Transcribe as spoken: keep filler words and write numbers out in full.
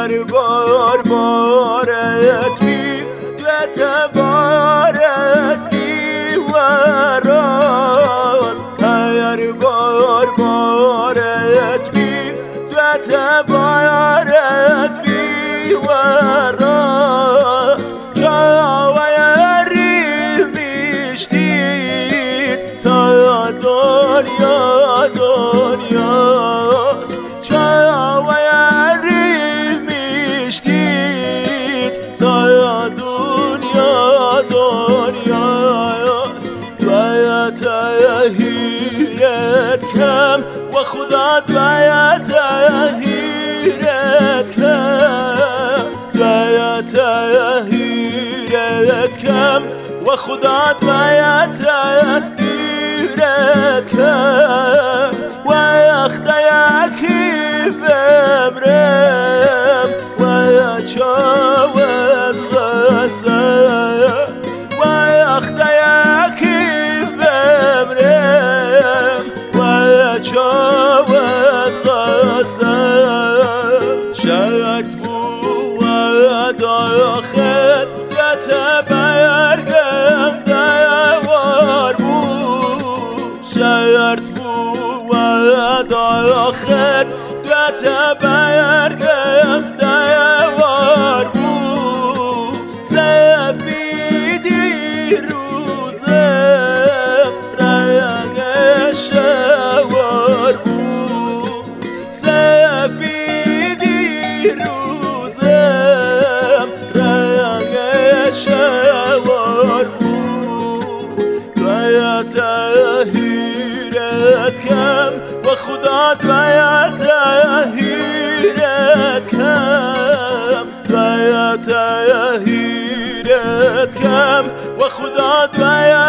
هر بار بارت بی بارت بی و راست هر بار بارت بی بارت بی و راست شاوری میشتید تا دنیا دنیاست شاوری میشتید تا دنیا دنیاست باید تهیرت کم و خدا باید تهیرت کم باید تهیرت کم و خدا باید تهیرت کم و اخت یکی بمرم و چاود غسم و اخت یکی بمرم و چاود غسم شرط بود آخر گت برگم دیوار بود شرط بود آخر گت برگم دیوار بود سفیدی روزم رنگ شوار بود سفیدی روزم رنگ شوار بود باید تهیرت کم و خدا باید تهیرت کم باید تهیرت کم و خدا باید